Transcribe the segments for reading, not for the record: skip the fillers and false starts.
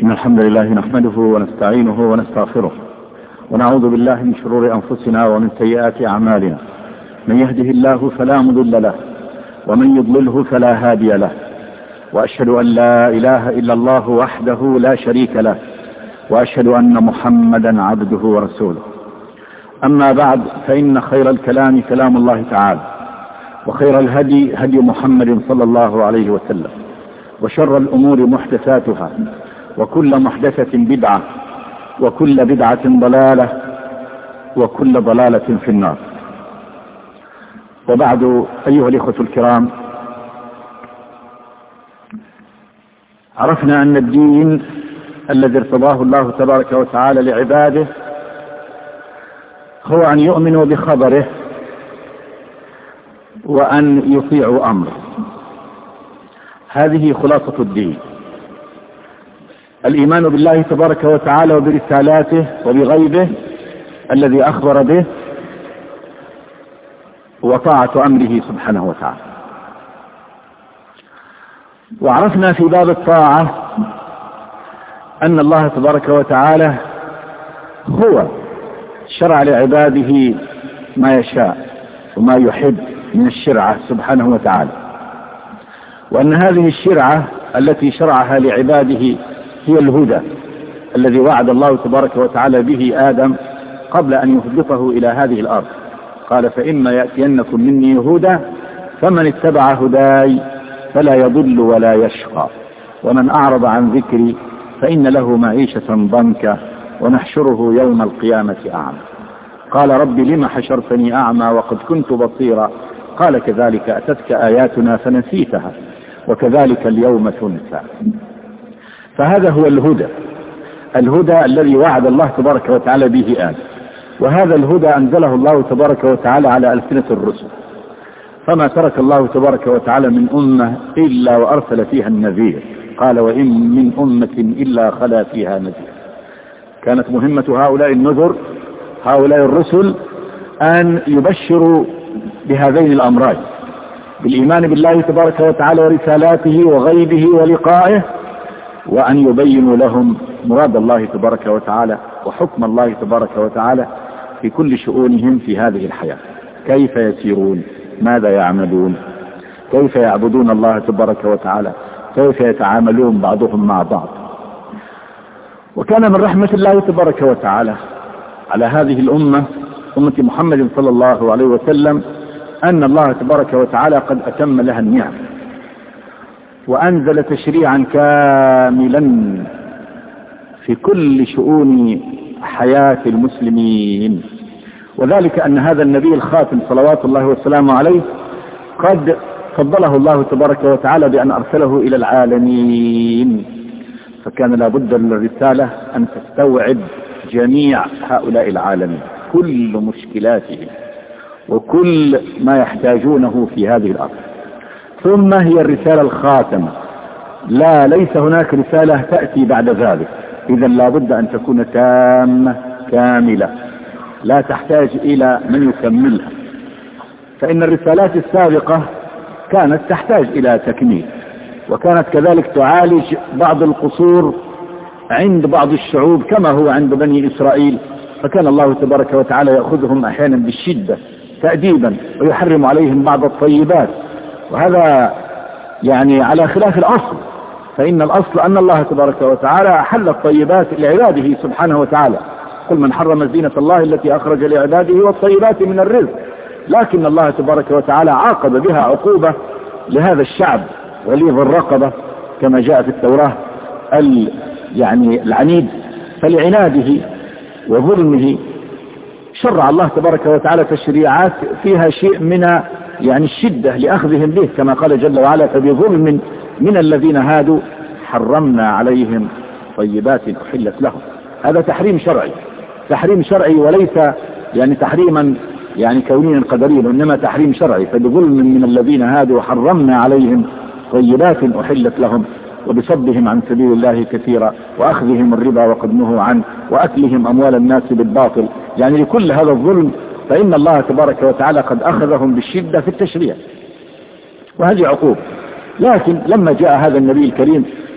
إن الحمد لله نحمده ونستعينه ونستغفره ونعوذ بالله من شرور أنفسنا ومن سيئات أعمالنا. من يهده الله فلا مضل له ومن يضلله فلا هادي له، وأشهد أن لا إله إلا الله وحده لا شريك له، وأشهد أن محمدا عبده ورسوله. أما بعد، فإن خير الكلام كلام الله تعالى، وخير الهدي هدي محمد صلى الله عليه وسلم، وشر الأمور محدثاتها، وكل محدثة بدعة، وكل بدعة ضلالة، وكل ضلالة في النار. وبعد، أيها الإخوة الكرام، عرفنا أن الدين الذي ارتضاه الله تبارك وتعالى لعباده هو أن يؤمنوا بخبره وأن يطيعوا أمره. هذه خلاصة الدين: الإيمان بالله تبارك وتعالى وبرسالاته وبغيبه الذي أخبر به، وطاعة أمره سبحانه وتعالى. وعرفنا في باب الطاعة أن الله تبارك وتعالى هو شرع لعباده ما يشاء وما يحب من الشرعة سبحانه وتعالى، وأن هذه الشرعة التي شرعها لعباده هي الهدى الذي وعد الله تبارك وتعالى به آدم قبل أن يهبطه إلى هذه الأرض. قال: فإما يأتينكم مني هدى فمن اتبع هداي فلا يضل ولا يشقى، ومن أعرض عن ذكري فإن له معيشة ضنكا ونحشره يوم القيامة أعمى. قال: رب لم حشرتني أعمى وقد كنت بصيرا؟ قال: كذلك أتتك آياتنا فنسيتها وكذلك اليوم تنسى. فهذا هو الهدى الذي وعد الله تبارك وتعالى به آدم، وهذا الهدى أنزله الله تبارك وتعالى على ألسنة الرسل، فما ترك الله تبارك وتعالى من أمة إلا وأرسل فيها النذير. قال: وإن من أمة إلا خلا فيها نذير. كانت مهمة هؤلاء النذر، هؤلاء الرسل، أن يبشروا بهذين الأمرين: بالإيمان بالله تبارك وتعالى ورسالاته وغيبه ولقائه، وأن يبينوا لهم مراد الله تبارك وتعالى وحكم الله تبارك وتعالى في كل شؤونهم في هذه الحياة. كيف يسيرون، ماذا يعملون، كيف يعبدون الله تبارك وتعالى، كيف يتعاملون بعضهم مع بعض. وكان من رحمة الله تبارك وتعالى على هذه الأمة، أمة محمد صلى الله عليه وسلم، أن الله تبارك وتعالى قد أتم لها النعم وأنزل تشريعا كاملا في كل شؤون حياة المسلمين. وذلك أن هذا النبي الخاتم صلوات الله وسلامه عليه قد فضله الله تبارك وتعالى بأن أرسله إلى العالمين، فكان لابد للرسالة أن تستوعب جميع هؤلاء العالمين، كل مشكلاتهم وكل ما يحتاجونه في هذه الأرض. ثم هي الرسالة الخاتمة، ليس هناك رسالة تأتي بعد ذلك، إذن لابد أن تكون تامة كاملة، لا تحتاج إلى من يكملها. فإن الرسالات السابقة كانت تحتاج إلى تكميل، وكانت كذلك تعالج بعض القصور عند بعض الشعوب كما هو عند بني إسرائيل، فكان الله تبارك وتعالى يأخذهم أحيانا بالشدة تأديبا ويحرم عليهم بعض الطيبات، وهذا يعني على خلاف الأصل. فإن الأصل أن الله تبارك وتعالى أحل الطيبات لعباده سبحانه وتعالى: قل من حرم زينة الله التي أخرج لعباده والطيبات من الرزق. لكن الله تبارك وتعالى عاقب بها عقوبة لهذا الشعب غليظ الرقبة كما جاء في التوراة العنيد، فلعناده وظلمه شرع الله تبارك وتعالى تشريعات فيها شيء من الشدة لأخذهم به، كما قال جل وعلا: فبظلم من الذين هادوا حرمنا عليهم طيبات أحلت لهم. هذا تحريم شرعي وليس تحريما كونيا قدريا، إنما تحريم شرعي. فبظلم من الذين هادوا حرمنا عليهم طيبات أحلت لهم، وبصدهم عن سبيل الله كثيرا، وأخذهم الربا وقد نهوا عنه، وأكلهم أموال الناس بالباطل. لكل هذا الظلم فإن الله تبارك وتعالى قد أخذهم بالشدة في التشريع، وهذه عقوبة. لكن لما جاء هذا النبي الكريم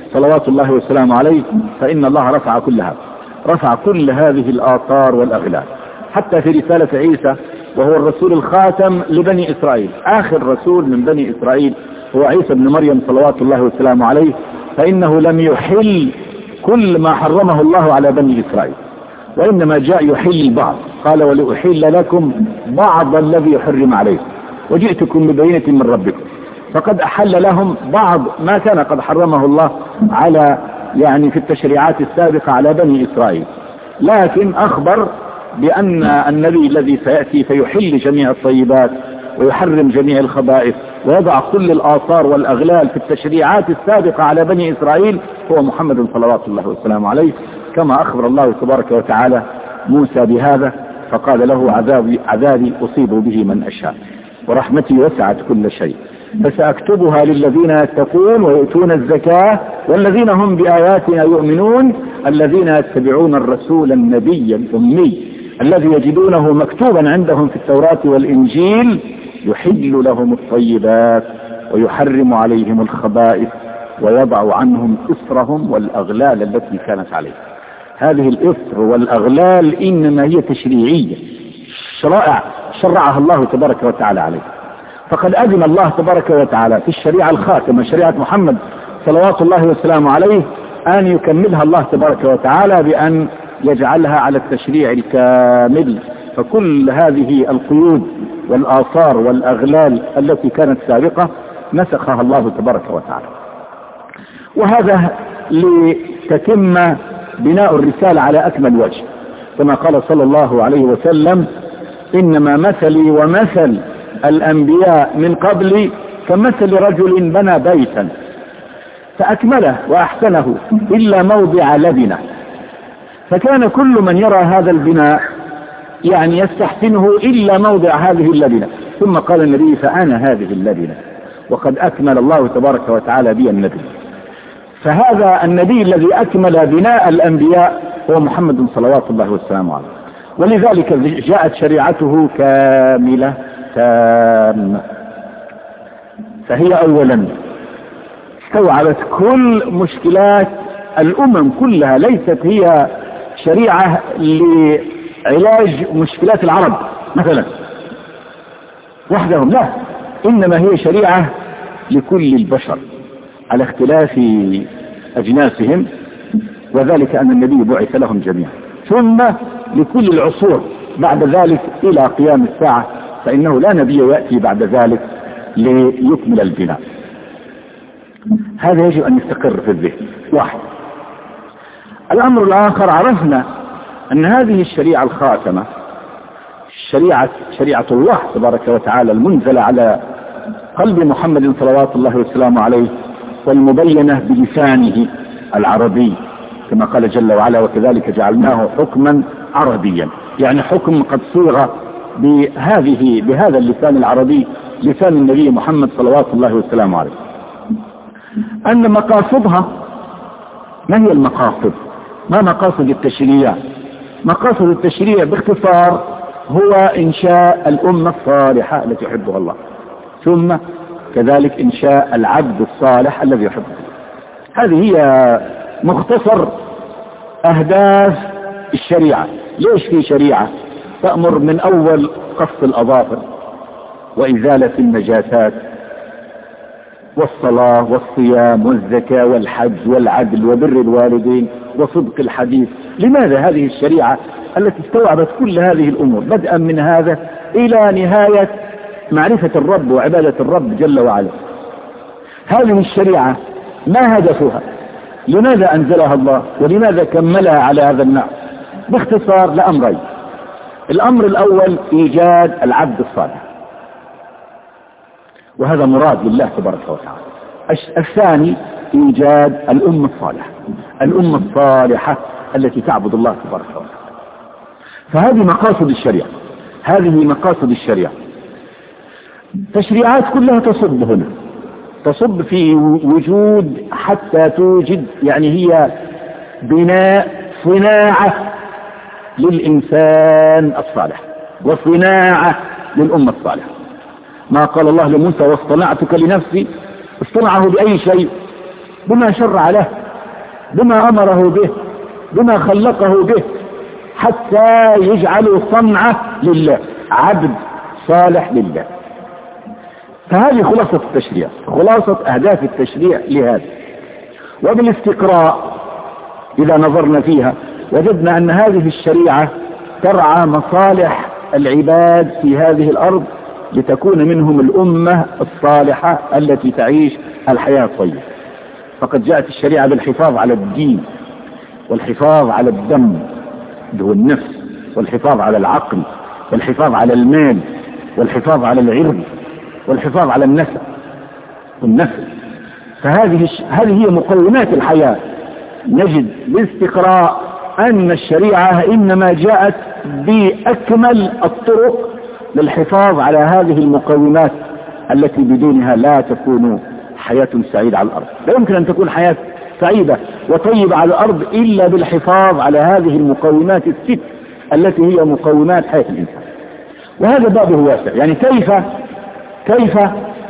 صلوات الله وسلامه عليه، فإن الله رفع كلها، رفع كل هذه الآثار والأغلال. حتى في رسالة عيسى وهو الرسول الخاتم لبني إسرائيل، آخر رسول من بني إسرائيل هو عيسى بن مريم صلوات الله وسلامه عليه، فإنه لم يحل كل ما حرمه الله على بني إسرائيل، وإنما جاء يحل البعض. قال ولأحل لكم بعض الذي حرم عليكم وجئتكم ببينة من ربكم، فقد أحل لهم بعض ما كان قد حرمه الله على في التشريعات السابقة على بني إسرائيل، لكن أخبر بأن النبي الذي سيأتي فيحل جميع الطيبات ويحرم جميع الخبائث ويضع كل الآثار والأغلال في التشريعات السابقة على بني إسرائيل هو محمد صلوات الله وسلامه عليه، كما أخبر الله تبارك وتعالى موسى بهذا، فقال له عذابي أصيب به من أشاء ورحمتي وسعت كل شيء، فسأكتبها للذين يتقون ويؤتون الزكاة والذين هم بآياتنا يؤمنون، الذين يتبعون الرسول النبي الأمي الذي يجدونه مكتوبا عندهم في التوراة والإنجيل يحل لهم الطيبات ويحرم عليهم الخبائث ويضع عنهم إصرهم والأغلال التي كانت عليهم. هذه الإصر والأغلال إنما هي تشريعية، شرائع شرعها الله تبارك وتعالى عليه. فقد أذن الله تبارك وتعالى في الشريعة الخاتمة شريعة محمد صلوات الله وسلامه عليه أن يكملها الله تبارك وتعالى بأن يجعلها على التشريع الكامل، فكل هذه القيود والآثار والأغلال التي كانت سابقة نسخها الله تبارك وتعالى. وهذا لتتم بناء الرسالة على أكمل وجه، كما قال صلى الله عليه وسلم إنما مثلي ومثل الأنبياء من قبلي كمثل رجل بنى بيتا فأكمله وأحسنه إلا موضع لبنة، فكان كل من يرى هذا البناء يستحسنه إلا موضع هذه اللبنة، ثم قال النبي فأنا هذه اللبنة، وقد أكمل الله تبارك وتعالى بي النبي. فهذا النبي الذي أكمل بناء الأنبياء هو محمد صلوات الله وسلامه عليه، ولذلك جاءت شريعته كاملة تامة. فهي أولا استوعبت كل مشكلات الأمم كلها، ليست هي شريعة لعلاج مشكلات العرب مثلا وحدهم، لا، إنما هي شريعة لكل البشر على اختلاف أجناسهم، وذلك أن النبي بعث لهم جميعا، ثم لكل العصور بعد ذلك إلى قيام الساعة، فإنه لا نبي يأتي بعد ذلك ليكمل البناء. هذا يجب أن يستقر في الذهن. واحد. الأمر الآخر، عرفنا أن هذه الشريعة الخاتمة شريعة الله تبارك وتعالى المنزلة على قلب محمد صلوات الله وسلامه عليه والمبينة بلسانه العربي، كما قال جل وعلا وكذلك جعلناه حكما عربيا، حكم قد صيغ بهذا اللسان العربي، لسان النبي محمد صلوات الله وسلامه عليه. أن مقاصدها، ما هي المقاصد؟ ما مقاصد التشريع؟ مقاصد التشريع باختصار هو إنشاء الأمة الصالحة التي يحبها الله، ثم كذلك إنشاء العبد الصالح الذي يحبه. هذه هي مختصر أهداف الشريعة. ليش في شريعة تأمر من أول قص الأظافر وإزالة النجاسات والصلاة والصيام والزكاة والحج والعدل وبر الوالدين وصدق الحديث؟ لماذا هذه الشريعة التي استوعبت كل هذه الأمور بدءا من هذا إلى نهاية معرفة الرب وعبادة الرب جل وعلا؟ هذه الشريعة ما هدفها؟ لماذا أنزلها الله ولماذا كملها على هذا النحو؟ باختصار لأمرين. الأمر الأول إيجاد العبد الصالح، وهذا مراد لله تبارك وتعالى. الثاني إيجاد الأمة الصالحة، الأمة الصالحة التي تعبد الله تبارك وتعالى. فهذه مقاصد الشريعة، هذه مقاصد الشريعة. تشريعات كلها تصب هنا، تصب في وجود حتى توجد، هي بناء صناعة للإنسان الصالح وصناعة للأمة الصالحة. ما قال الله لموسى واصطنعتك لنفسي، اصطنعه بأي شيء؟ بما شرع له بما أمره به، بما خلقه به، حتى يجعل صنعه لله، عبد صالح لله. فهذه خلاصة التشريع، خلاصة أهداف التشريع لهذا. وبالاستقراء إذا نظرنا فيها وجدنا أن هذه الشريعة ترعى مصالح العباد في هذه الأرض لتكون منهم الأمة الصالحة التي تعيش الحياة الطيبة. فقد جاءت الشريعة بالحفاظ على الدين، والحفاظ على الدم اللي هو النفس، والحفاظ على العقل، والحفاظ على المال، والحفاظ على العرض، والحفاظ على النسب والنسل. فهذه هي مقومات الحياة. نجد باستقراء أن الشريعة إنما جاءت بأكمل الطرق للحفاظ على هذه المقومات التي بدونها لا تكون حياة سعيدة على الأرض. لا يمكن أن تكون حياة سعيدة وطيبة على الأرض إلا بالحفاظ على هذه المقومات الست التي هي مقومات حياة الإنسان. وهذا بابه واسع. يعني كيف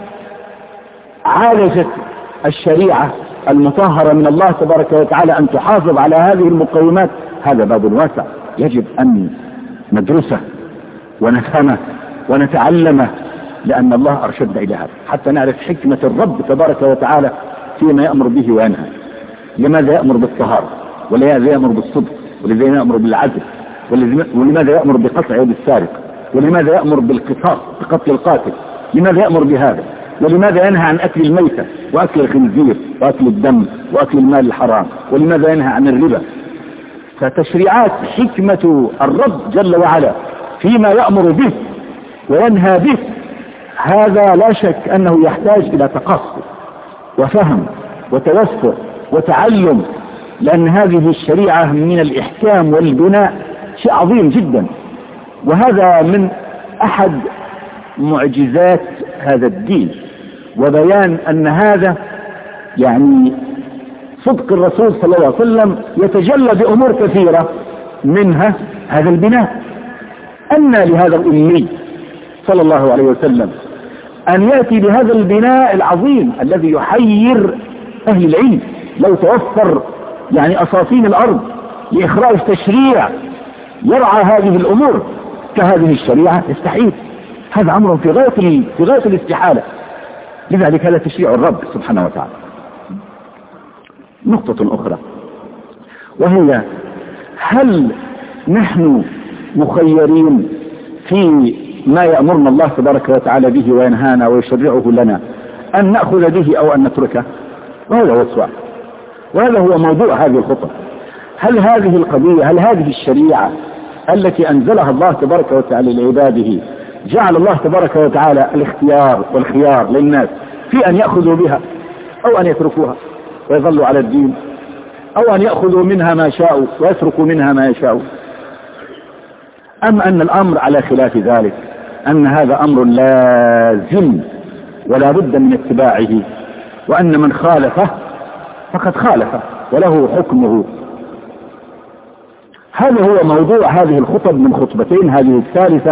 عالجت الشريعة المطهرة من الله تبارك وتعالى أن تحافظ على هذه المقومات؟ هذا باب واسع يجب أن ندرسه ونفهمه ونتعلمه، لأن الله أرشدنا إلى هذا حتى نعرف حكمة الرب تبارك وتعالى فيما يأمر به وينهى. لماذا يأمر بالطهارة، ولماذا يأمر بالصدق، ولماذا يأمر بالعدل، ولماذا يأمر بقطع يد السارق، ولماذا يأمر بالقصاص بقتل القاتل، لماذا يأمر بهذا، ولماذا ينهى عن أكل الميتة وأكل الخنزير وأكل الدم وأكل المال الحرام، ولماذا ينهى عن الربا. فتشريعات حكمة الرب جل وعلا فيما يأمر به وينهى به، هذا لا شك أنه يحتاج إلى تقصي وفهم وتوسع وتعلم، لأن هذه الشريعة من الإحكام والبناء شيء عظيم جدا. وهذا من أحد معجزات هذا الدين، وبيان أن هذا يعني صدق الرسول صلى الله عليه وسلم يتجلى بأمور كثيرة، منها هذا البناء. أن لهذا الأمي صلى الله عليه وسلم أن يأتي بهذا البناء العظيم الذي يحير أهل العلم. لو توفر يعني أساطين الأرض لإخراج تشريع يرعى هذه الأمور كهذه الشريعة يستحيل. هذا أمر في غاية الاستحالة. لذلك هذا تشريع الرب سبحانه وتعالى. نقطة أخرى وهي: هل نحن مخيرين في ما يأمرنا الله تبارك وتعالى به وينهانا ويشرعه لنا أن نأخذ به أو أن نتركه؟ وهذا هو السؤال، وهذا هو موضوع هذه الخطبة. هل هذه القضية، هل هذه الشريعة التي أنزلها الله تبارك وتعالى لعباده جعل الله تبارك وتعالى الاختيار والخيار للناس في أن يأخذوا بها أو أن يتركوها ويظلوا على الدين، أو أن يأخذوا منها ما شاءوا ويتركوا منها ما يشاءوا، أم أن الأمر على خلاف ذلك، أن هذا أمر لازم ولا بد من اتباعه، وأن من خالفه فقد خالفه وله حكمه؟ هذا هو موضوع هذه الخطب من خطبتين، هذه الثالثة.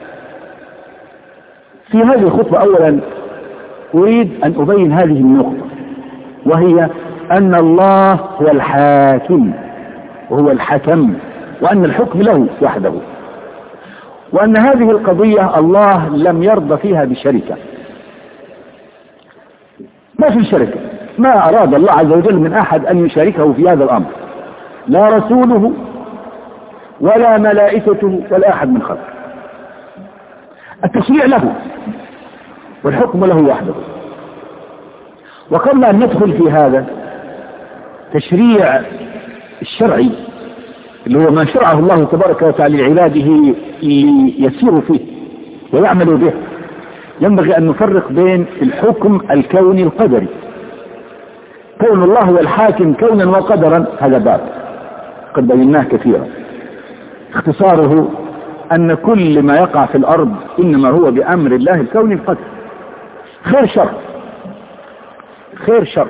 في هذه الخطبة أولا أريد أن أبين هذه النقطة، وهي أن الله هو الحاكم وهو الحكم، وأن الحكم له وحده، وأن هذه القضية الله لم يرضى فيها بشركة. ما في شركة، ما أراد الله عز وجل من أحد أن يشاركه في هذا الأمر، لا رسوله ولا ملائكته ولا أحد من خلقه. التشريع له والحكم له وحده. وقبل أن ندخل في هذا تشريع الشرعي اللي هو ما شرعه الله تبارك وتعالى لعباده ليسيروا فيه ويعملوا به، ينبغي أن نفرق بين الحكم الكوني القدري. كون الله هو الحاكم كونا وقدرا هذا باب قد بيناه كثيرا. اختصاره أن كل ما يقع في الأرض إنما هو بأمر الله الكوني القدري، خير شر، خير شر.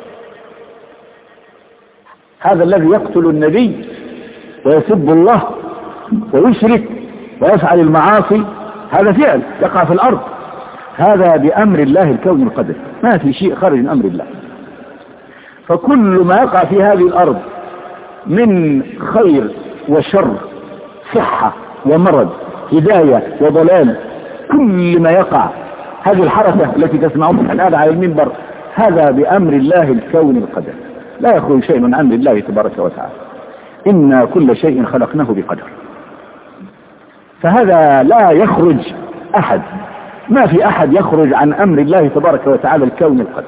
هذا الذي يقتل النبي ويسب الله ويشرك ويفعل المعاصي، هذا فعل يقع في الأرض، هذا بأمر الله الكوني القدري، ما في شيء خارج من أمر الله. فكل ما يقع في هذه الأرض من خير وشر، صحة ومرض، هداية وضلال، كل ما يقع، هذه الحركة التي تسمعون الآن على المنبر، هذا بأمر الله الكون القدر، لا يخرج شيء من أمر الله تبارك وتعالى. إنا كل شيء خلقناه بقدر. فهذا لا يخرج أحد، ما في أحد يخرج عن أمر الله تبارك وتعالى الكون القدر.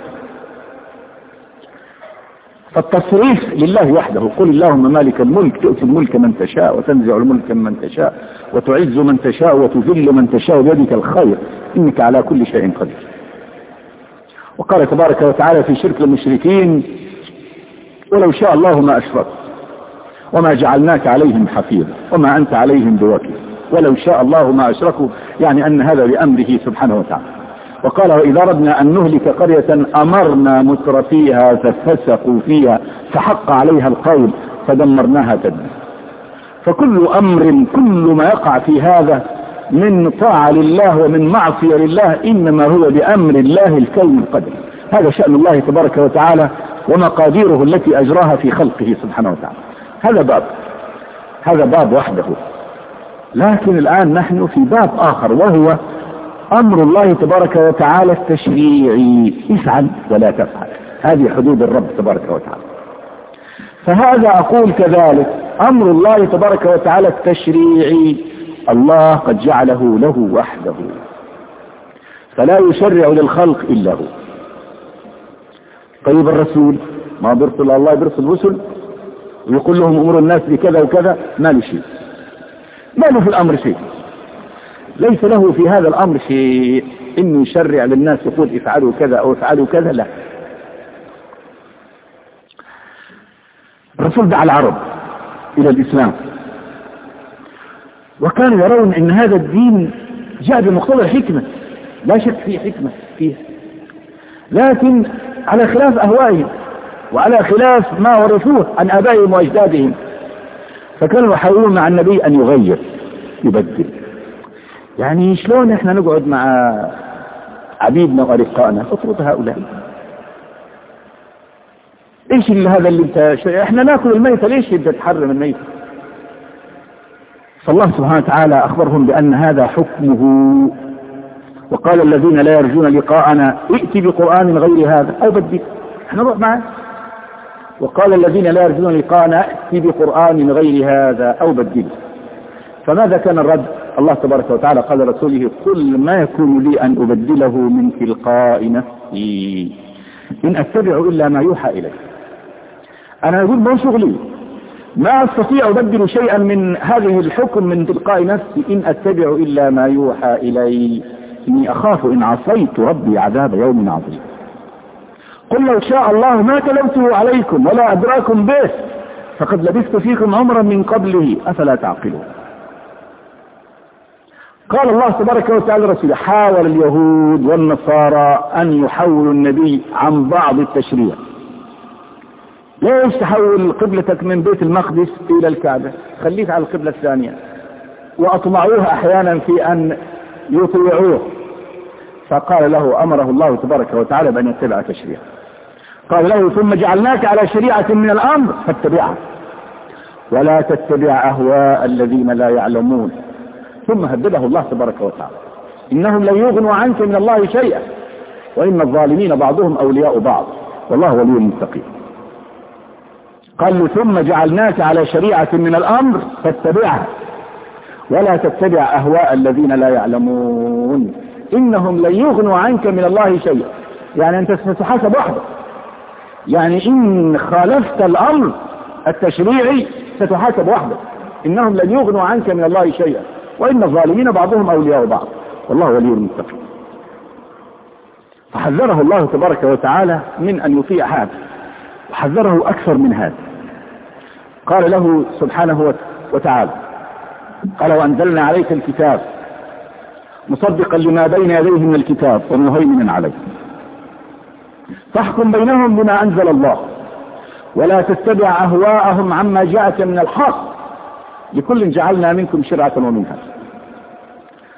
فالتصريف لله وحده. قل اللهم مالك الملك تؤتي الملك من تشاء وتنزع الملك من تشاء وتعز من تشاء وتذل من تشاء بيدك الخير إنك على كل شيء قدير. وقال تبارك وتعالى في شرك المشركين ولو شاء الله ما أشركت وما جعلناك عليهم حفيظا وما أنت عليهم بوكيل. ولو شاء الله ما أشركوا، يعني أن هذا بأمره سبحانه وتعالى. وقال وإذا أردنا أن نهلك قرية أمرنا مترفيها ففسقوا فيها فحق عليها القول فدمرناها تدميرا. فكل أمر، كل ما يقع في هذا من طاعة لله ومن معصية لله إنما هو بأمر الله الكون القدر. هذا شأن الله تبارك وتعالى ومقاديره التي أجراها في خلقه سبحانه وتعالى. هذا باب وحده. لكن الآن نحن في باب آخر، وهو أمر الله تبارك وتعالى التشريعي، افعل ولا تفعل، هذه حدود الرب تبارك وتعالى. فهذا أقول كذلك أمر الله تبارك وتعالى التشريعي الله قد جعله له وحده، فلا يشرع للخلق إلا هو. طيب الرسول ما برسل الله، برسل رسل ويقول لهم أمور الناس بكذا وكذا، ما له شيء، ما له في الأمر شيء، ليس له في هذا الأمر شيء إنه يشرع للناس يقول افعلوا كذا أو افعلوا كذا، لا. الرسول دعا العرب إلى الإسلام، وكانوا يرون أن هذا الدين جاء بمقتضى الحكمة، لا شك في حكمة فيه، لكن على خلاف أهوائهم وعلى خلاف ما ورثوه عن آبائهم وأجدادهم. فكانوا يحاولون مع النبي أن يغير يبدل. يعني شلون احنا نقعد مع عبيدنا وأرقائنا؟ اطرد هؤلاء. ايش هذا اللي انت احنا ناكل الميتة، ليش بدك تحرم الميتة؟ فالله سبحانه وتعالى أخبرهم بأن هذا حكمه. وقال الذين لا يرجون لقاءنا ائت بقرآن غير هذا أو بدل، احنا نروح معه. وقال الذين لا يرجون لقاءنا ائت بقرآن غير هذا أو بدل. فماذا كان الرد؟ الله تبارك وتعالى قال لرسوله قل ما يكون لي أن أبدله من تلقاء نفسي إن أتبع إلا ما يوحى إلي. أنا أقول ما شغلي، ما أستطيع أبدل شيئا من هذه الحكم من تلقاء نفسي إن أتبع إلا ما يوحى إلي إني أخاف إن عصيت ربي عذاب يوم عظيم. قل لو شاء الله ما تلوته عليكم ولا أدراكم به فقد لبثت فيكم عمرا من قبله أفلا تعقلون. قال الله تبارك وتعالى رسوله حاول اليهود والنصارى أن يحولوا النبي عن بعض التشريع. ليش تحول قبلتك من بيت المقدس إلى الكعبة؟ خليك على القبلة الثانية. وأطمعوه أحيانا في أن يطيعوه. فقال له أمره الله تبارك وتعالى بأن يتبع تشريع. قال له ثم جعلناك على شريعة من الأمر فاتبعها ولا تتبع أهواء الذين لا يعلمون. ثم هدده الله تبارك وتعالى إنهم لن يغنوا عنك من الله شيئا وإن الظالمين بعضهم أولياء بعض والله ولي المتقين. قال له ثم جعلناك على شريعة من الأمر فاتبعها ولا تتبع أهواء الذين لا يعلمون إنهم لن يغنوا عنك من الله شيئا. يعني أنت ستحاسب وحدك، يعني إن خالفت الأمر التشريعي ستحاسب وحدك. إنهم لن يغنوا عنك من الله شيئا وإن الظالمين بعضهم أولياء بعض والله ولي المتقين. فحذره الله تبارك وتعالى من أن يطيع هذا، وحذره أكثر من هذا. قال له سبحانه وتعالى قال وأنزلنا عليك الكتاب مصدقا لما بين يديه من الكتاب ومهيمنا عليه فاحكم بينهم بما أنزل الله ولا تتبع أهواءهم عما جاءك من الحق لكل جعلنا منكم شرعة ومنهاجا.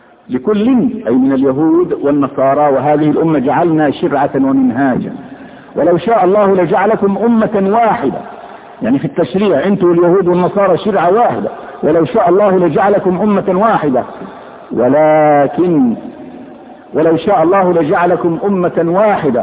لكل أي من اليهود والنصارى وهذه الأمة جعلنا شرعة ومنهاجا ولو شاء الله لجعلكم أمة واحدة، يعني في التشريع أنتم اليهود والنصارى شرعة واحدة، ولو شاء الله لجعلكم أمة واحدة، ولكن ولو شاء الله لجعلكم أمة واحدة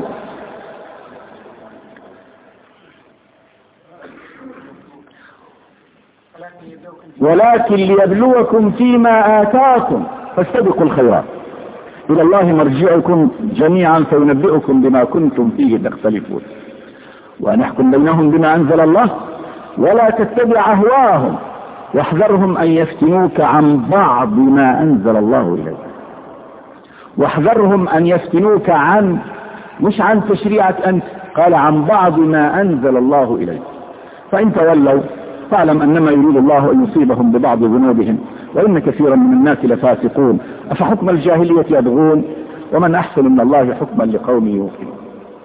ولكن ليبلوكم فيما آتاكم فاستبقوا الخيرات إلى الله مرجعكم جميعا فينبئكم بما كنتم فيه تختلفون وأن يحكم بينهم بما أنزل الله ولا تتبع أهواهم واحذرهم أن يفتنوك عن بعض ما أنزل الله إليك. واحذرهم أن يفتنوك عن مش عن تشريعك أنت، قال عن بعض ما أنزل الله إليك. فإن تولوا فاعلم أنما يريد الله أن يصيبهم ببعض ذنوبهم وإن كثيرا من الناس لفاسقون أفحكم الجاهلية يبغون ومن أحسن من الله حكما لقوم يوقنون.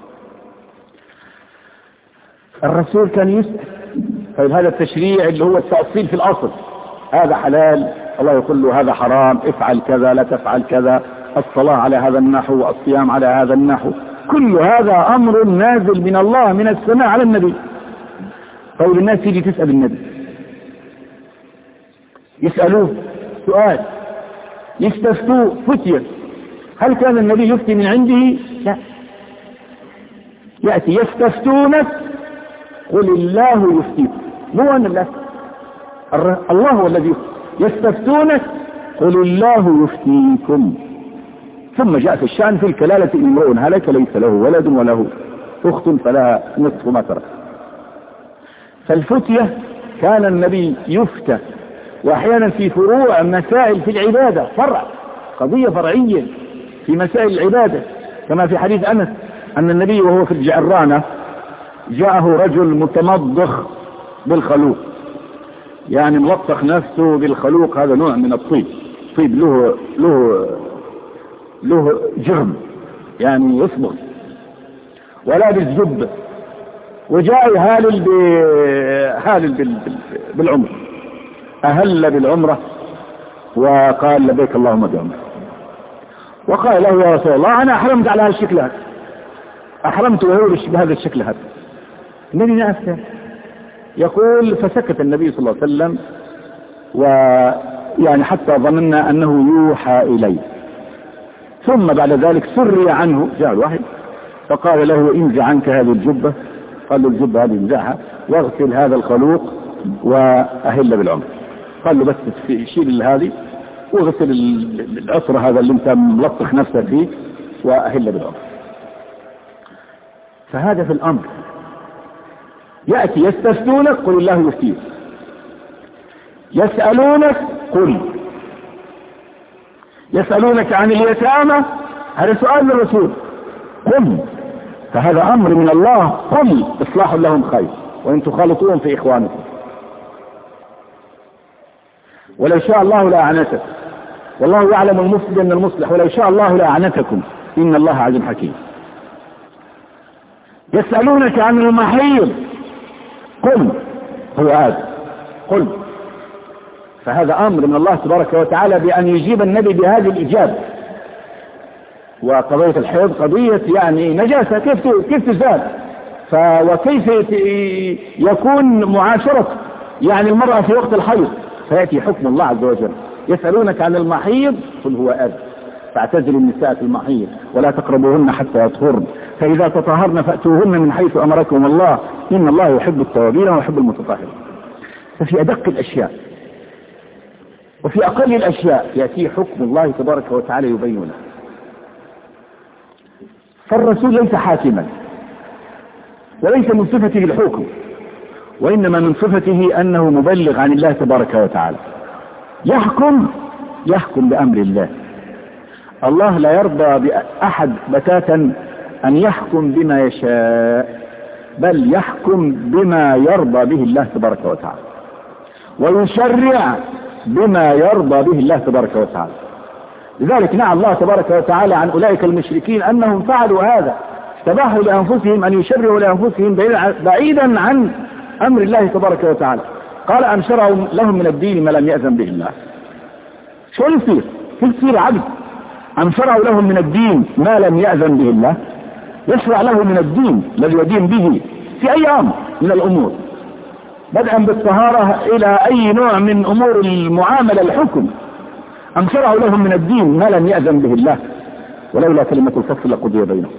الرسول كان يسأل طيب هذا التشريع اللي هو التأصيل في الأصل، هذا حلال الله يقول له هذا حرام، افعل كذا لا تفعل كذا، الصلاة على هذا النحو والصيام على هذا النحو، كل هذا أمر نازل من الله من السماء على النبي. طيب الناس تيجي تسأل النبي، يسألوه سؤال، يستفتوه فتية، هل كان النبي يفتي من عنده؟ لا، يأتي يستفتونك قل الله يفتيكم، مو أنا الله، الله هو الذي يستفتونك قل الله يفتيكم. ثم جاء في الشأن في الكلالة امرؤ هلك ليس له ولد وله أخت فلها نصف ما ترك. فالفتية كان النبي يفتى وأحيانا في فروع مسائل في العبادة، فرع قضية فرعية في مسائل العبادة، كما في حديث أنس أن النبي وهو في الجعرانة جاءه رجل متمضخ بالخلوق، يعني ملطخ نفسه بالخلوق، هذا نوع من الطيب، طيب له جرم يعني يصبغ، ولابس جبة، وجاء هالل بالعمرة، أهل بالعمرة وقال لبيك اللهم بعمرة، وقال له يا رسول الله أنا أحرمت على هذا الشكل هذا، أحرمت وهو بهذا الشكل هذا. النبي نفسه يقول فسكت النبي صلى الله عليه وسلم، ويعني حتى ظننا أنه يوحى إليه. ثم بعد ذلك سري عنه، جاء الوحي فقال له انزع عنك هذه الجبة، قال له الجبة هذه انزعها واغسل هذا الخلوق وأهل بالعمر. قال له بس شيل هذه واغسل العطر هذا اللي انت ملطخ نفسك فيه وأهل بالعمر. فهذا في الأمر. يأتي يستفتونك قل الله يفتيك، يسألونك قل، يسألونك عن اليتامى هذا سؤال للرسول قل، فهذا أمر من الله قل إصلاح لهم خير وإن تخالطوهم في إخوانكم ولو شاء الله لأعنتكم والله يعلم المفسد من المصلح ولو شاء الله لأعنتكم إن الله عزيز حكيم. يسألونك عن المحيض قل هو هذا قل، فهذا أمر من الله تبارك وتعالى بأن يجيب النبي بهذه الإجابة. وقضية الحيض قضية يعني نجاسة، كيف تزال، وكيف يكون معاشرة يعني المرأة في وقت الحيض، فيأتي حكم الله عز وجل. يسألونك عن المحيض قل هو أذى فاعتزلوا النساء في المحيض ولا تقربوهن حتى يطهرن فإذا تطهرن فأتوهن من حيث أمركم الله إن الله يحب التوابين ويحب المتطهرين. ففي أدق الأشياء وفي أقل الأشياء يأتي حكم الله تبارك وتعالى يبينه. فالرسول ليس حاكما وليس من صفته الحكم، وإنما من صفته أنه مبلغ عن الله تبارك وتعالى. يحكم بأمر الله. الله لا يرضى بأحد بتاتا أن يحكم بما يشاء، بل يحكم بما يرضى به الله تبارك وتعالى ويشرع بما يرضى به الله تبارك وتعالى. لذلك نهى الله تبارك وتعالى عن أولئك المشركين أنهم فعلوا هذا، استباحوا لأنفسهم أن يشرعوا لأنفسهم بعيدا عن أمر الله تبارك وتعالى. قال أن شرعوا لهم من الدين ما لم يأذن به الله. شو يصير عبد؟ أن شرعوا لهم من الدين ما لم يأذن به الله، يشرع له من الدين الذي يدين به في أي أمر من الأمور، بدءا بالطهارة إلى أي نوع من أمور المعاملة الحكم، أم شرعوا لهم من الدين ما لم يأذن به الله، ولولا كلمة الفصل لقضي بينهم.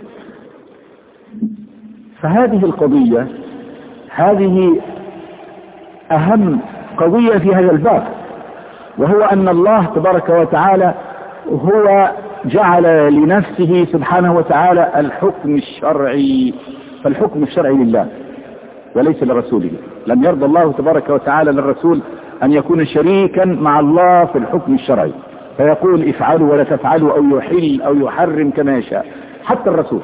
فهذه القضية هذه أهم قضية في هذا الباب، وهو أن الله تبارك وتعالى هو جعل لنفسه سبحانه وتعالى الحكم الشرعي، فالحكم الشرعي لله وليس لرسوله. لم يرضى الله تبارك وتعالى للرسول أن يكون شريكا مع الله في الحكم الشرعي، فيقول افعلوا ولا تفعلوا أو يحل أو يحرم كما يشاء، حتى الرسول،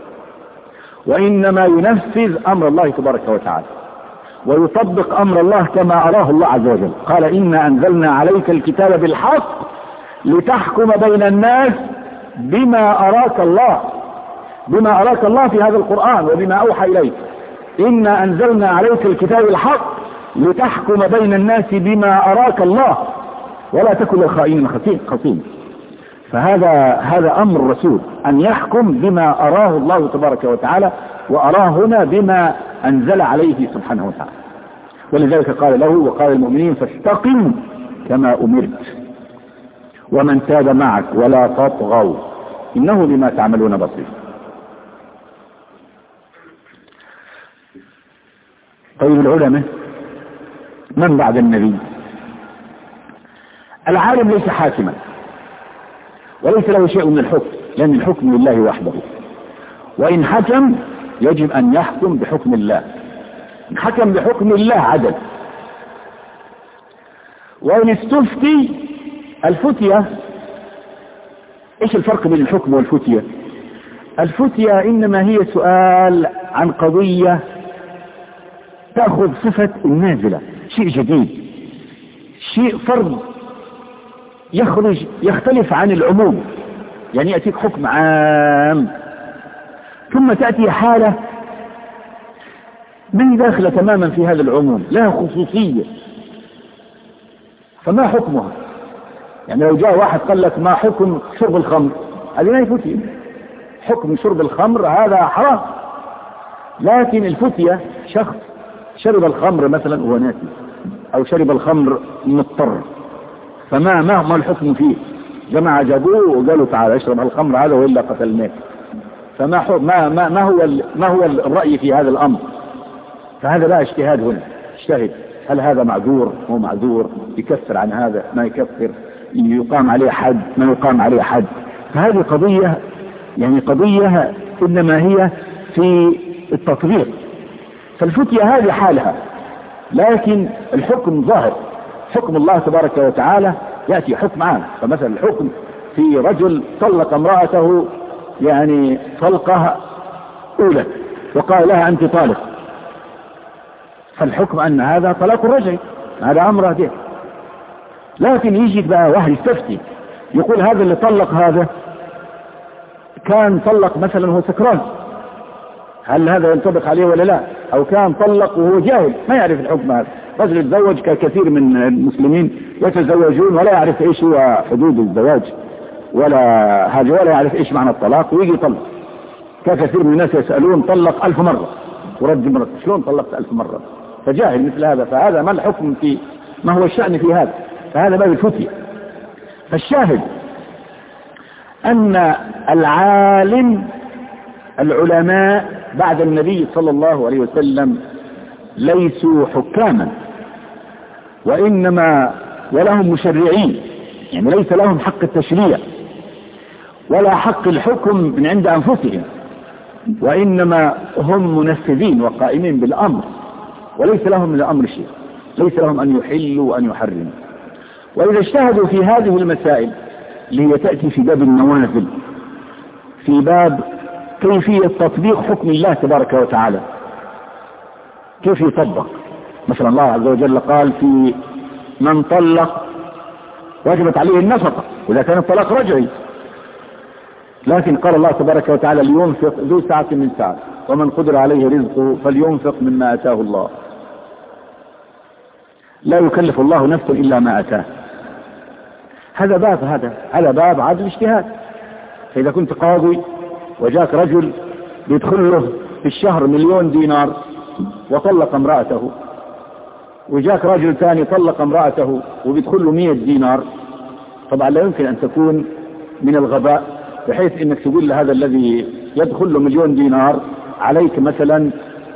وإنما ينفذ أمر الله تبارك وتعالى ويطبق أمر الله كما أراه الله عز وجل. قال إنا أنزلنا عليك الكتاب بالحق لتحكم بين الناس بما أراك الله، بما أراك الله في هذا القرآن وبما أوحى إليك. إنا أنزلنا عليك الكتاب الحق لتحكم بين الناس بما أراك الله ولا تكن للخائنين خصيم. فهذا أمر الرسول أن يحكم بما أراه الله تبارك وتعالى، وأراه هنا بما أنزل عليه سبحانه وتعالى. ولذلك قال له وقال المؤمنين فاستقم كما أمرت ومن تاب معك ولا تطغوا إنه بما تعملون بصير. طيب العلماء من بعد النبي؟ العالم ليس حاكما وليس له شيء من الحكم، لأن الحكم لله وحده، وإن حكم يجب أن يحكم بحكم الله. إن حكم بحكم الله عدل، وإن استفتي الفتية. إيش الفرق بين الحكم والفتية؟ الفتية إنما هي سؤال عن قضية تأخذ صفة النازلة، شيء جديد، شيء فرض يختلف عن العموم، يعني يأتيك حكم عام ثم تأتي حالة ما هي داخلة تماما في هذا العموم، لها خصوصية، فما حكمها؟ يعني لو جاء واحد قال لك ما حكم شرب الخمر، هذه ما هي فتية. حكم شرب الخمر هذا حرام، لكن الفتية شخص شرب الخمر مثلا وهو ناسي، أو شرب الخمر مضطر، فما الحكم فيه؟ جماعة جابوه وقالوا تعال اشرب الخمر هذا وإلا قتلناك، ما هو الرأي في هذا الأمر؟ فهذا لا اجتهاد هنا، اجتهد هل هذا معذور؟ هو معذور، يكفر عن هذا ما يكفر، يقام عليه حد ما يقام عليه حد. فهذه قضية يعني قضية إنما هي في التطبيق. فالفتية هذه حالها، لكن الحكم ظاهر، حكم الله تبارك وتعالى يأتي حكم عام. فمثلا الحكم في رجل طلق امرأته يعني طلقها أولى وقال لها أنت طالق، فالحكم أن هذا طلاق الرجعي، هذا أمره ده. لكن يجي بقى واحد يستفتي يقول هذا اللي طلق هذا كان طلق مثلا وهو سكران، هل هذا ينطبق عليه ولا لا؟ أو كان طلق وهو جاهل ما يعرف الحكم هذا. رجل يتزوج ككثير من المسلمين يتزوجون ولا يعرف إيش هو حدود الزواج ولا يعرف إيش معنى الطلاق، ويجي يطلق. كثير من الناس يسألون طلق 1000 مرة ورد مرة، شلون طلقت 1000 مرة؟ فجاهل مثل هذا. فهذا ما الحكم في ما هو الشأن في هذا؟ فهذا باب الفتية. فالشاهد أن العلماء بعد النبي صلى الله عليه وسلم ليسوا حكاما، وإنما ولهم مشرعين، يعني ليس لهم حق التشريع ولا حق الحكم من عند أنفسهم، وإنما هم منفذين وقائمين بالأمر، وليس لهم من الأمر شيء، ليس لهم أن يحلوا وأن يحرموا. وإذا اجتهدوا في هذه المسائل اللي تأتي في باب النوازل، في باب كيفية تطبيق حكم الله تبارك وتعالى، كيف يطبق. مثلا الله عز وجل قال في من طلق وجبت عليه النفقة وإذا كان الطلاق رجعي، لكن قال الله تبارك وتعالى لينفق ذو سعة من سعة ومن قدر عليه رزقه فلينفق مما أتاه الله، لا يكلف الله نفسا إلا ما أتاه. هذا باب عدل اجتهاد. فإذا كنت قاضي وجاك رجل بيدخل له في الشهر 1,000,000 دينار وطلق امرأته، وجاك رجل ثاني طلق امرأته وبيدخل له 100 دينار، طبعا لا يمكن أن تكون من الغباء بحيث انك تقول لهذا الذي يدخل له 1,000,000 دينار عليك مثلا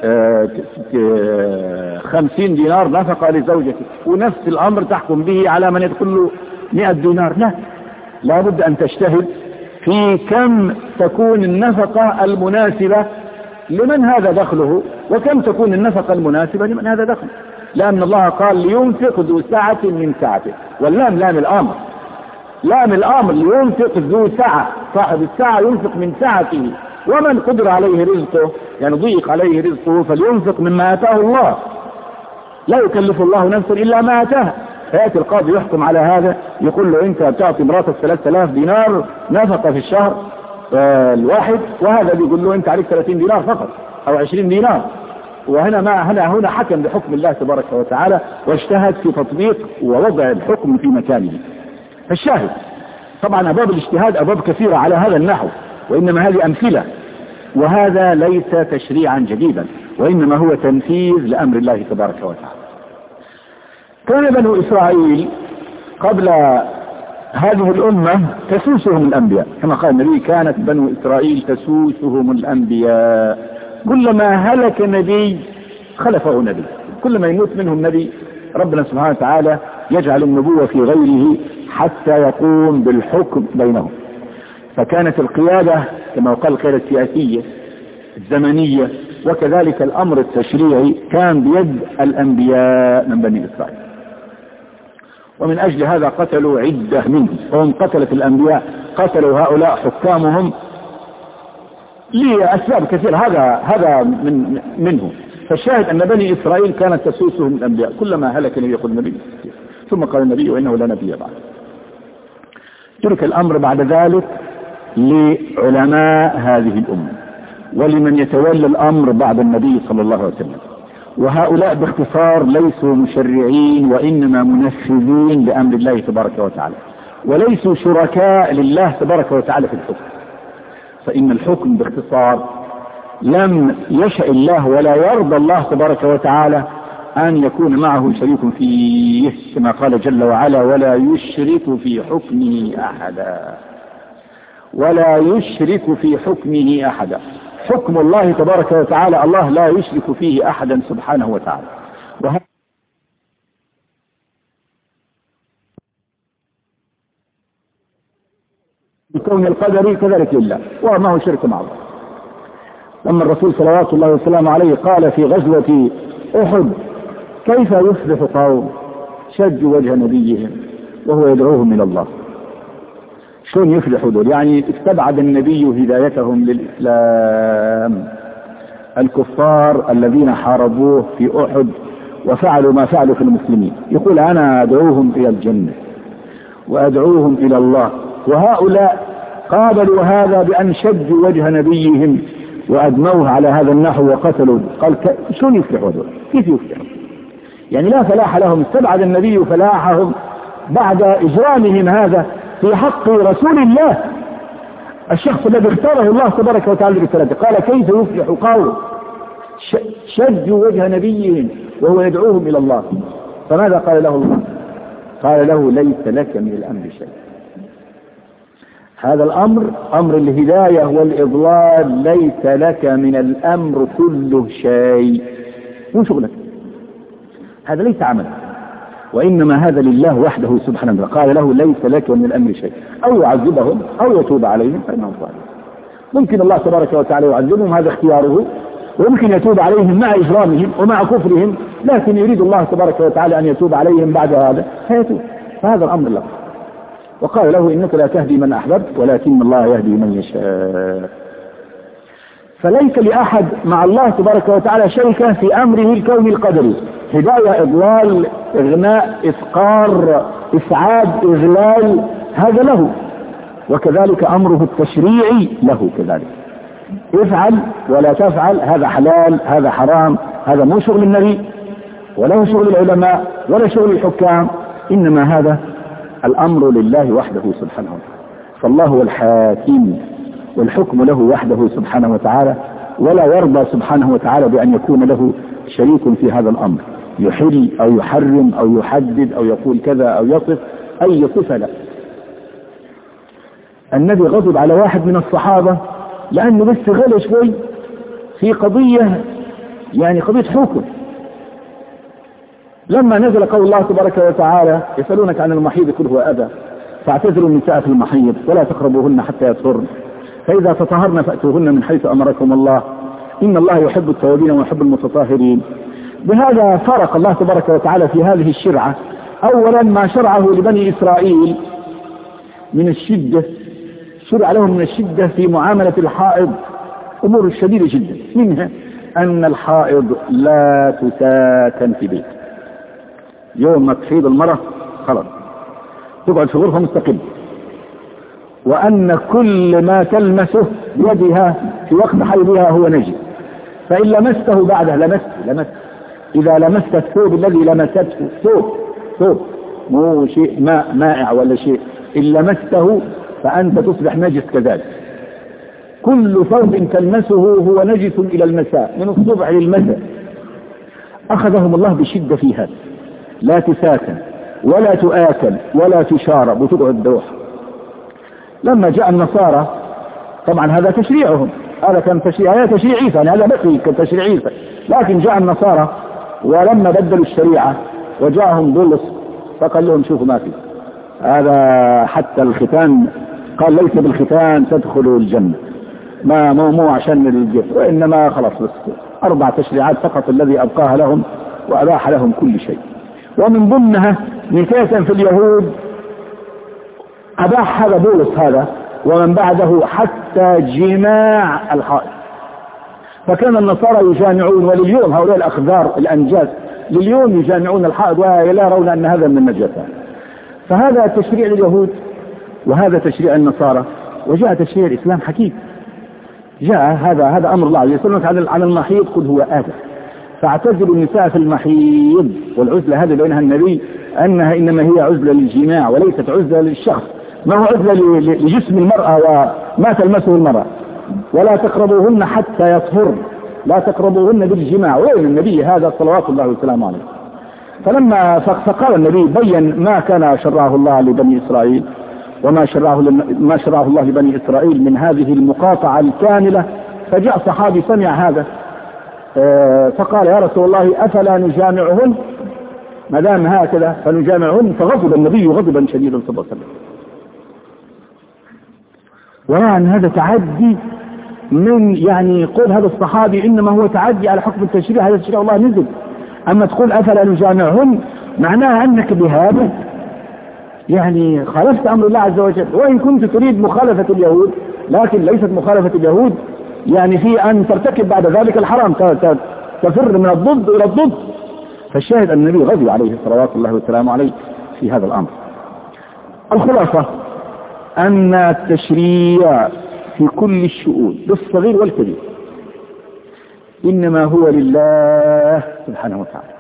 50 دينار نفقة لزوجتك، ونفس الامر تحكم به على من يدخل له 100 دينار. لا بد ان تجتهد في كم تكون النفقة المناسبة لمن هذا دخله، وكم تكون النفقة المناسبة لمن هذا دخله، لأن الله قال لينفق ذو سعة من سعته، واللام لام الامر، لام الامر لينفق ذو سعة، صاحب السعة ينفق من سعته، ومن قدر عليه رزقه يعني ضيق عليه رزقه فلينفق مما آتاه الله، لا يكلف الله نفسا إلا ما آتاها. فيأتي القاضي يحكم على هذا يقول له أنت بتعطي مراتك 3000 دينار نفقة في الشهر الواحد، وهذا بيقول له أنت عليك 30 دينار فقط أو 20 دينار. وهنا هنا حكم بحكم الله تبارك وتعالى، واجتهد في تطبيق ووضع الحكم في مكانه. فالشاهد طبعا أبواب الاجتهاد أبواب كثيرة على هذا النحو، وإنما هذه أمثلة، وهذا ليس تشريعا جديدا، وإنما هو تنفيذ لأمر الله تبارك وتعالى. كان بنو إسرائيل قبل هذه الأمة تسوسهم الأنبياء، كما قال النبي كانت بنو إسرائيل تسوسهم الأنبياء، كلما هلك نبي خلفه نبي، كلما يموت منهم نبي ربنا سبحانه وتعالى يجعل النبوة في غيره حتى يقوم بالحكم بينهم. فكانت القيادة كما قال القيادة السياسية الزمنية وكذلك الأمر التشريعي كان بيد الأنبياء من بني إسرائيل، ومن أجل هذا قتلوا عدة منهم، وهم قتلت الأنبياء قتلوا هؤلاء حكامهم لأسباب كثيرة، هذا منهم. فالشاهد أن بني إسرائيل كانت تسوسهم الأنبياء، كلما هلك نبي يقول نبي، ثم قال النبي وإنه لا نبي بعد. ترك الأمر بعد ذلك لعلماء هذه الأمة ولمن يتولى الأمر بعد النبي صلى الله عليه وسلم، وهؤلاء باختصار ليسوا مشرعين وإنما منفذين لأمر الله تبارك وتعالى، وليسوا شركاء لله تبارك وتعالى في الحكم. فإن الحكم باختصار لم يشاء الله ولا يرضى الله تبارك وتعالى أن يكون معه شريك فيه، كما قال جل وعلا ولا يشرك في حكمه أحدا، ولا يشرك في حكمه أحدا. حكم الله تبارك وتعالى الله لا يشرك فيه أحدا سبحانه وتعالى. بكون القدر كذلك لله وما هو شرك مع الله. لما الرسول صلوات الله وسلامه عليه قال في غزوة أحد كيف يفلح قوم شجوا وجه نبيهم وهو يدعوهم إلى الله، شلون يفلحوا دول؟ يعني استبعد النبي هدايتهم للإسلام. الكفار الذين حاربوه في أحد وفعلوا ما فعلوا في المسلمين، يقول أنا أدعوهم إلى الجنة وأدعوهم إلى الله، وهؤلاء قابلوا هذا بأن شجوا وجه نبيهم وأدموه على هذا النحو وقتلوا. قال شلون يفلحوا دول؟ كيف يفلحوا؟ يعني لا فلاح لهم. استبعد النبي فلاحهم بعد إجرامهم هذا في حق رسول الله، الشخص الذي اختاره الله تبارك وتعالى برسالته. قال كيف يفلح قوم شجوا وجه نبيهم وهو يدعوهم إلى الله. فماذا قال له الله؟ قال له ليس لك من الأمر شيء. هذا الأمر أمر الهداية والإضلال ليس لك من الأمر كله شيء، مو شغلك، هذا ليس عملك، وإنما هذا لله وحده سبحانه وتعالى. قال له ليس لك من الأمر شيء، أو يعذبهم أو يتوب عليهم فإنه صالح. ممكن الله تبارك وتعالى يعذبهم، هذا اختياره، ويمكن يتوب عليهم مع إجرامهم ومع كفرهم، لكن يريد الله تبارك وتعالى أن يتوب عليهم بعد هذا فيتوب، فهذا الأمر له. وقال له إنك لا تهدي من أحببت ولكن الله يهدي من يشاء. فليس لأحد مع الله تبارك وتعالى شركة في أمره الكوني القدري، هداية، إضلال، إغناء، إفقار، إسعاد، إذلال، هذا له. وكذلك أمره التشريعي له كذلك، افعل ولا تفعل، هذا حلال هذا حرام، هذا مو شغل النبي ولا هو شغل العلماء ولا شغل الحكام، إنما هذا الأمر لله وحده سبحانه وتعالى. فالله هو الحاكم والحكم له وحده سبحانه وتعالى، ولا يرضى سبحانه وتعالى بأن يكون له شريك في هذا الأمر، يحل أو يحرم أو يحدد أو يقول كذا أو يصف أي صفة له. النبي غضب على واحد من الصحابة لأنه بس غلى شوي في قضية، يعني قضية حكم. لما نزل قول الله تبارك وتعالى يسألونك عن المحيض قل هو أذى فاعتزلوا النساء في المحيض ولا تقربوهن حتى يطهرن فإذا تطهرن فأتوهن من حيث أمركم الله إن الله يحب التوابين ويحب المتطهرين. بهذا فرق الله تبارك وتعالى في هذه الشرعة أولا ما شرعه لبني إسرائيل من الشدة، شرع لهم من الشدة في معاملة الحائض أمور شديدة جدا، منها أن الحائض لا تساكن في بيت، يوم ما تحيض المرأة خلاص تقعد في غرفة مستقلة، وأن كل ما تلمسه بيدها في وقت حيضها هو نجس، فإن لمسته بعده لمست إذا لمست الثوب الذي لمسته ثوب مو شيء مائع ولا شيء، إن لمسته فأنت تصبح نجس كذلك. كل ثوب تلمسه هو نجس إلى المساء، من الصبح للمساء. أخذهم الله بشدة في هذا، لا تساكن ولا تآكل ولا تشارب وتقعد دوح. لما جاء النصارى طبعا هذا تشريعهم، هذا كان تشريع عيسى، يعني هذا بقي كان تشريع عيسى، لكن جاء النصارى ولما بدلوا الشريعة وجاءهم بولس فقال لهم شوفوا ما في هذا، حتى الختان قال ليس بالختان تدخلوا الجنة، ما مو عشان الجسم، وإنما خلاص بس 4 تشريعات فقط الذي أبقاها لهم وأباح لهم كل شيء. ومن ضمنها نكاية في اليهود أباح هذا بولس هذا ومن بعده حتى جماع الحائض، فكان النصارى يجامعون، ولليوم هؤلاء الأخذار الأنجاز لليوم يجامعون الحائض ولا يرون أن هذا من النجاسة. فهذا تشريع لليهود وهذا تشريع النصارى، وجاء تشريع الإسلام حكيم. جاء هذا أمر الله يسألونك عن المحيض قل هو آذى فاعتزلوا النساء في المحيض، والعزلة هذه بينها النبي أنها إنما هي عزلة للجماع وليست عزلة للشخص، ما هو عزلة لجسم المرأة وما تلمسه المرأة. ولا تقربوهن حتى يطهر، لا تقربوهن بالجماع، وين النبي هذا صلوات الله وسلامه عليه. فلما فقال النبي بين ما كان شرعه الله لبني إسرائيل وما شرعه الله لبني إسرائيل من هذه المقاطعة الكاملة، فجاء صحابي سمع هذا فقال يا رسول الله أفلا نجامعهن ما دام هكذا فنجامعهن، فغضب النبي غضبا شديدا صلى الله عليه وسلم. ويعني هذا تعدي من يعني قول هذا الصحابي إنما هو تعدي على حكم التشريع، هذا التشريع الله نزل، أما تقول أفلا نجامعهن معناها أنك بهذا يعني خالفت أمر الله عز وجل. وإن كنت تريد مخالفة اليهود لكن ليست مخالفة اليهود يعني في أن ترتكب بعد ذلك الحرام، تفر من الضد إلى الضد. فالشاهد أن النبي غضب عليه صلوات الله وسلامه عليه في هذا الأمر. الخلاصة أن التشريع في كل الشؤون بالصغير والكبير إنما هو لله سبحانه وتعالى،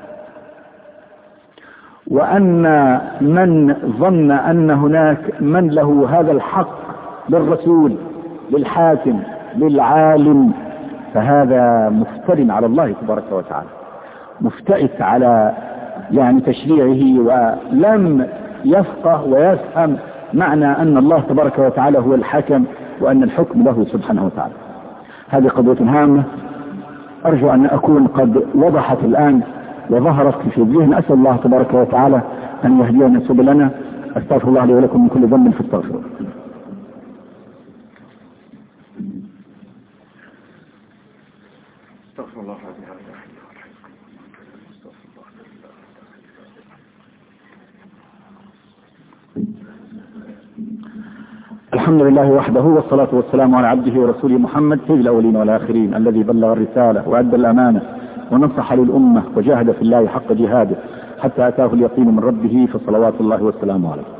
وأن من ظن أن هناك من له هذا الحق للرسول للحاكم للعالم فهذا مفتر على الله تبارك وتعالى، مفتئت على يعني تشريعه، ولم يفقه ويفهم معنى أن الله تبارك وتعالى هو الحكم وأن الحكم له سبحانه وتعالى. هذه قضية هامة أرجو أن أكون قد وضحت الآن وظهرت في ذهن. أسأل الله تبارك وتعالى أن يهدينا سبلنا. أستغفر الله لي ولكم من كل ذنب فاستغفروه. استغفر الله الحمد لله وحده والصلاة والسلام على عبده ورسوله محمد سيد الأولين والآخرين الذي بلغ الرسالة وأدى الأمانة ونصح للأمة وجاهد في الله حق جهاده حتى أتاه اليقين من ربه فصلوات الله والسلام عليه.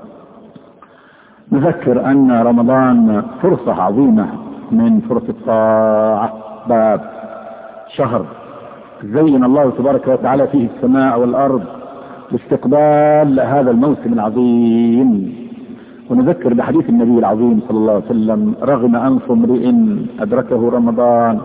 نذكر أن رمضان فرصة عظيمة من فرص الطاعة، باب شهر زين الله تبارك وتعالى فيه السماء والأرض لاستقبال هذا الموسم العظيم. ونذكر بحديث النبي العظيم صلى الله عليه وسلم: رغم أنف امرئ أدركه رمضان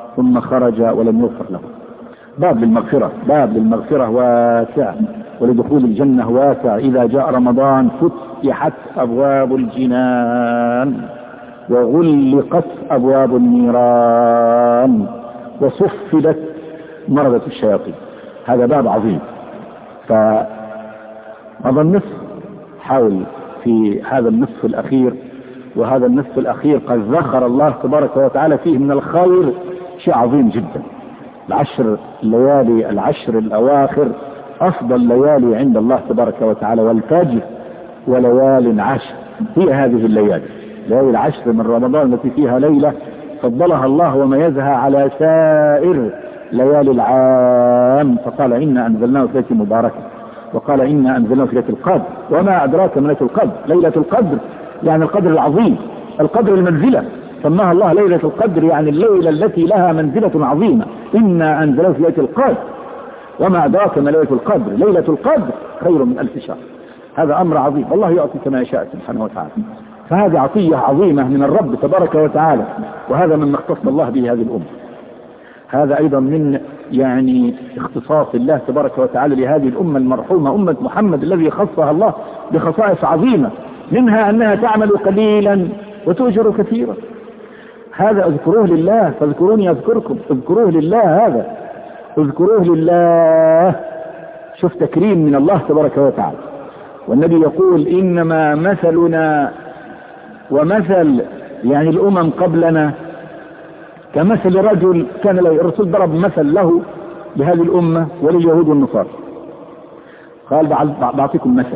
ثم خرج ولم يغفر له. باب للمغفرة واسع، ولدخول الجنة واسع. إذا جاء رمضان فتحت أبواب الجنان وغلقت أبواب النيران وصفدت مردة الشياطين. هذا باب عظيم. فهذا النصف حاول في هذا النصف الأخير، وهذا النصف الأخير قد ذخر الله تبارك وتعالى فيه من الخير شيء عظيم جدا. العشر الليالي العشر الأواخر أفضل ليالي عند الله تبارك وتعالى، والفجر وليال عشر هي هذه الليالي، ليالي العشر من رمضان التي فيها ليلة فضلها الله وميزها على سائر ليالي العام. فقال إنا أنزلناه في ليلة مباركة، وقال إنا أنزلناه في ليلة القدر، وما أدراك ما ليلة القدر. ليلة القدر يعني القدر العظيم، القدر المنزلة، سماها الله ليلة القدر يعني الليلة التي لها منزلة عظيمة. إنا أنزلناه في ليلة القدر، وما أدراك ما ليلة القدر. ليلة القدر خير من 1000 شهر. هذا أمر عظيم، الله يعطي كما يشاء سبحانه وتعالى. فهذه عطية عظيمة من الرب تبارك وتعالى، وهذا مما اختص الله به هذه الأمة. هذا أيضا من يعني اختصاص الله تبارك وتعالى لهذه الأمة المرحومة أمة محمد، الذي خصها الله بخصائص عظيمة، منها أنها تعمل قليلا وتؤجر كثيرا. هذا اذكروه لله فاذكروني أذكركم. اذكروه لله، هذا اذكروه لله. شوف تكريم من الله تبارك وتعالى. والنبي يقول إنما مثلنا ومثل يعني الأمم قبلنا كمثل رجل كان له، الرسول ضرب مثل له لهذه الأمة ولليهود والنصارى. قال بعطيكم مثل،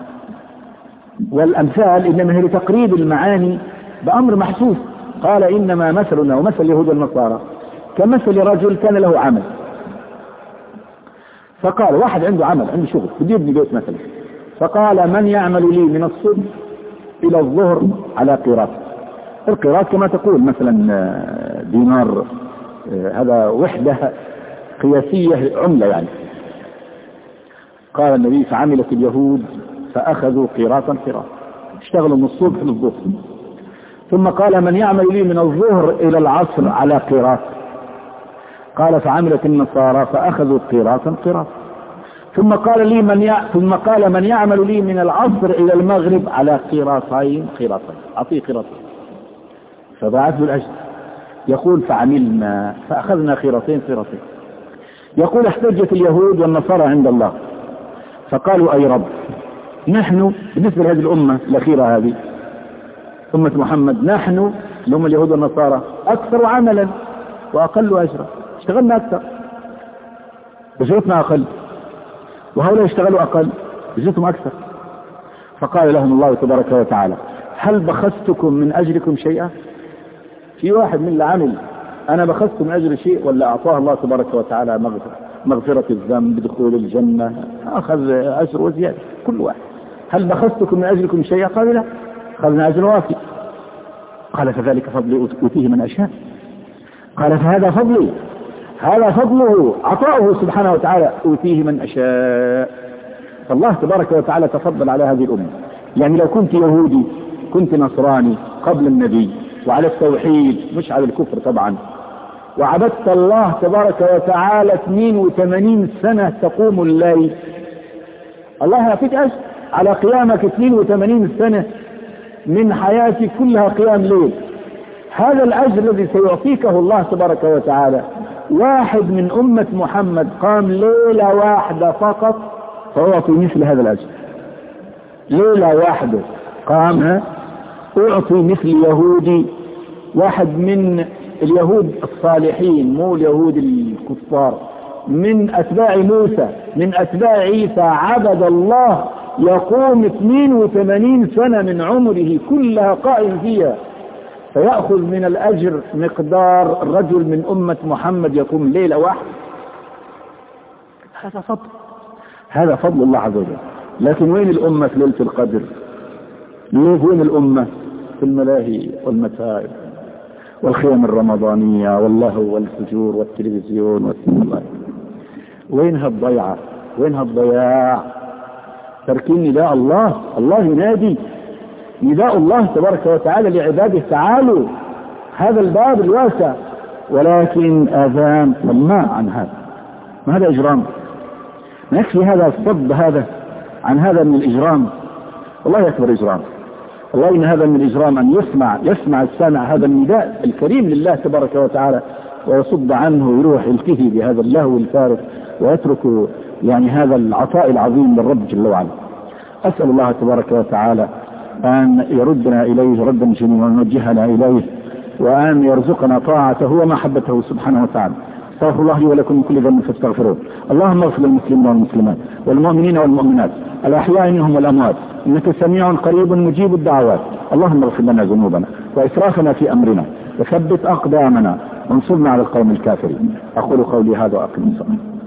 والأمثال إنما هي لتقريب المعاني بأمر محسوس. قال إنما مثلنا ومثل اليهود والنصارى كمثل رجل كان له عمل. فقال واحد عنده عمل، عنده شغل، بده يبني بيت مثلا، فقال من يعمل لي من الصبح إلى الظهر على قيراط. القيراط كما تقول مثلا دينار، هذا وحدة قياسية عملة يعني. قال النبي فعملت اليهود فأخذوا قيراطا قيراطا، اشتغلوا من الصبح للظهر. ثم قال من يعمل لي من الظهر إلى العصر على قيراط. قال فعملت النصارى فأخذوا قيراطا قيراطا. ثم قال من يعمل لي من العصر إلى المغرب على قيراطين قيراطين، أعطيه قيراطين. فضاعت له الأجر. يقول فعملنا فأخذنا قيراطين قيراطين. يقول احتجت اليهود والنصارى عند الله فقالوا أي رب، نحن بالنسبة لهذه الأمة الأخيرة هذه أمة محمد، نحن اللي هم اليهود والنصارى أكثر عملا وأقل أجرا، اشتغلنا أكثر أجرتنا أقل، وهؤلاء اشتغلوا أقل أجرتهم أكثر. فقال لهم الله تبارك وتعالى هل بخستكم من أجركم شيئا؟ في واحد من اللي عمل أنا بخست من أجر شيء ولا أعطاه الله تبارك وتعالى مغفرة الذنب دخول الجنة أخذ أجر وزيادة كل واحد. هل بخستكم من أجركم شيئا؟ قال لا، أخذنا أجر وافي. قال فذلك فضلي أوتيه من أشاء. قال فهذا فضلي، هذا فضله عطاؤه سبحانه وتعالى أوتيه من أشاء. فالله تبارك وتعالى تفضل على هذه الأمة. يعني لو كنت يهودي كنت نصراني قبل النبي وعلى التوحيد مش على الكفر طبعا، وعبدت الله تبارك وتعالى 82 سنة تقوم الليل، الله يعطيك أجر على قيامك 82 سنة من حياتك كلها قيام ليل. هذا الأجر الذي سيعطيكه الله تبارك وتعالى، واحد من أمة محمد قام ليلة واحدة فقط فأعطي مثل هذا الأجر. ليلة واحدة قام أعطي مثل يهودي، واحد من اليهود الصالحين مو اليهود الكفار، من أتباع موسى من أتباع عيسى، عبد الله يقوم 82 سنة من عمره كلها قائم فيها، فيأخذ من الأجر مقدار الرجل من أمة محمد يقوم ليلة واحدة. هذا فضل، هذا فضل الله عز وجل. لكن وين الأمة في ليلة القدر؟ وين الأمة في الملاهي والمتاعب والخيام الرمضانية واللهو والفجور والتلفزيون والسينما؟ وينها الضيعة؟ وينها الضياع؟ تركين نداء الله. الله ينادي نداء الله تبارك وتعالى لعباده تعالوا. هذا الباب الواسع ولكن آذان طماع عن هذا. ما هذا إجرام؟ ما يكفي هذا الصد هذا عن هذا من الإجرام؟ والله أكبر إجرام. والله إن هذا من الإجرام أن يسمع السامع هذا النداء الكريم لله تبارك وتعالى ويصد عنه ويروح يلتهي بهذا اللهو الفارغ ويترك يعني هذا العطاء العظيم للرب جل وعلا. أسأل الله تبارك وتعالى أن يردنا إليه ردا جميلا ونوجهنا إليه، وأن يرزقنا طاعته ومحبته سبحانه وتعالى. استغفر الله لي ولكم من كل ذنب فاستغفروه. اللهم اغفر للمسلمين والمسلمات والمؤمنين والمؤمنات الأحياء منهم والأموات، إنك سميع قريب مجيب الدعوات. اللهم اغفر لنا ذنوبنا وإسرافنا في أمرنا وثبت أقدامنا وانصرنا على القوم الكافرين. أقول قولي هذا وأقم الصلاة.